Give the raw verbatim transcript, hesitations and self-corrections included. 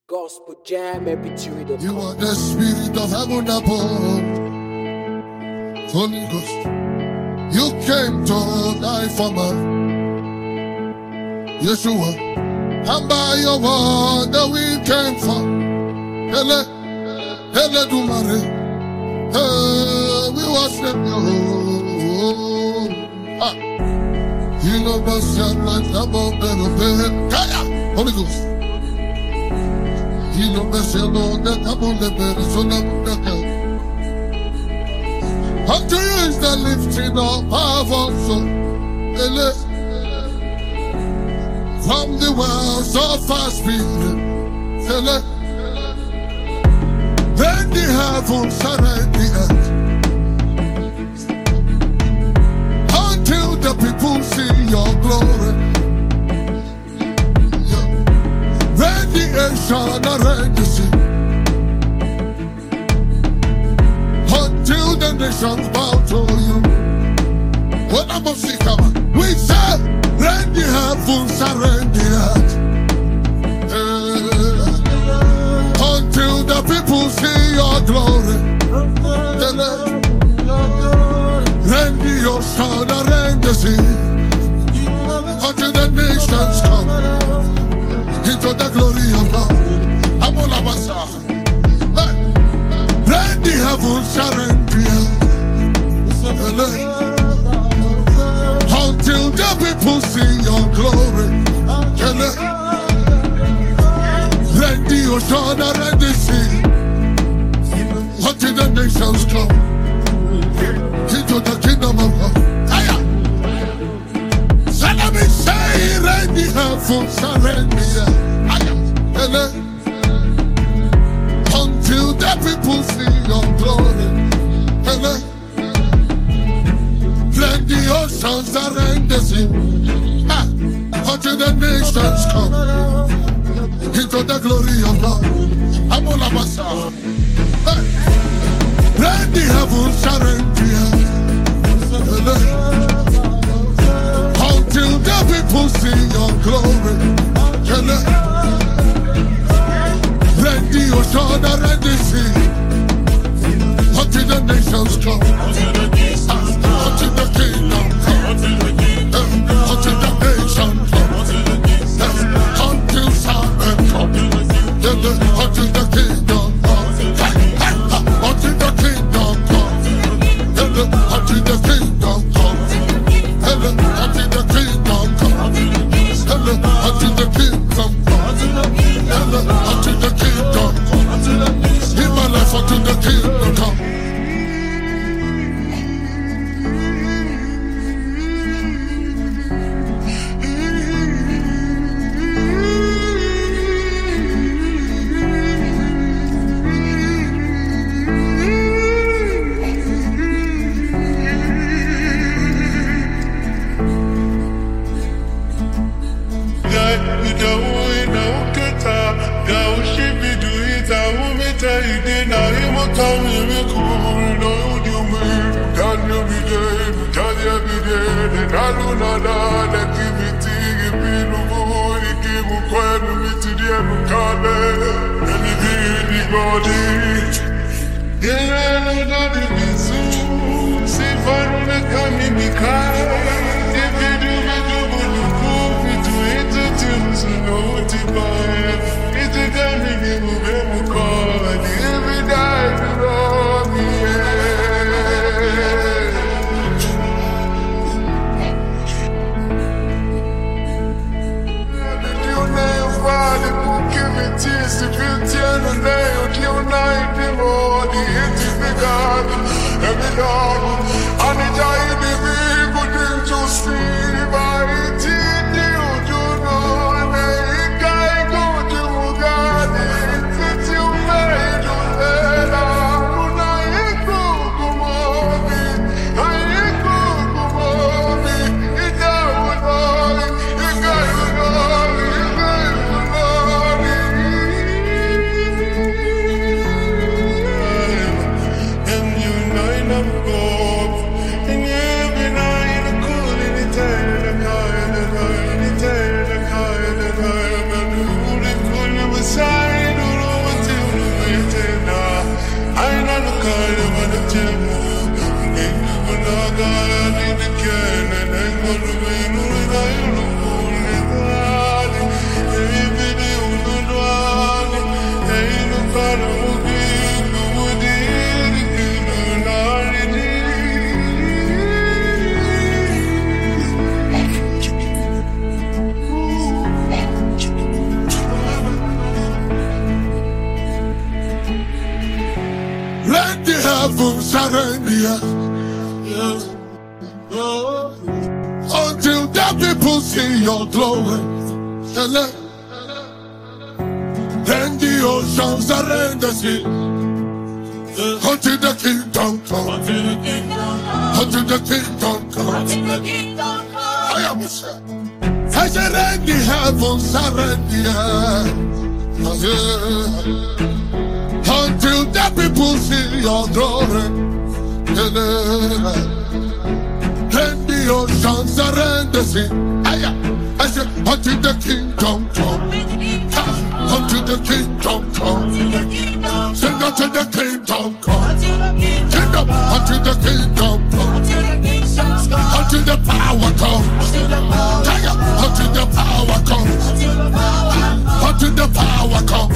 Gospel Jam every Tuesday. You are the spirit of heaven above. Holy Ghost, you came to die for man. Yeshua, and by your word that we came for. Hele, hele dumare. Hey, we worship you. Ah, you know the sun like above the bed. Kaya, Holy Ghost. You know the sun on the top of the bed. So now the unto you is the lifting up of our soul. Hele. From the wells of our spirit, then the heavens and the earth, until the people see your glory. Then the ocean and the sea, until the nations bow to you. What I'm going to see, come on. We say, let the heavens and the earth, uh, until the people see your glory. Let the ocean and the sea, until the nations come into the glory of God. I'm all about that. Let the heavens and the earth, until the people see your glory. Let the ocean and the sea, until the nations come into the kingdom of God. So let me say, let the heavens and the earth, until the people see your glory. Let the oceans and the sea, ah, until the nations come into the glory of God. I'm all about that. Hey. Let the heavens and the earth, until the people see your glory. Let the ocean and the sea, until the nations come. Until the kingdom come, uh, until the nation come, uh, until Zion come, uh, until the kingdom come, uh, until the kingdom come, uh, until the kingdom come, uh, until the kingdom come, uh, until the kingdom come, uh, until the kingdom come, in my life until the kingdom come. Go heavens surrender. Until the people see your glory. Then the oceans surrender sea. Until the kingdom come. Until the kingdom come. I am sure. I said, and the heavens surrender. Until the people see your glory. Then the oceans surrender sea. I said, until the kingdom come. Until the kingdom come. Sing until the kingdom come. Kingdom until the kingdom come. Until the power comes. Until the power comes. Until the power comes.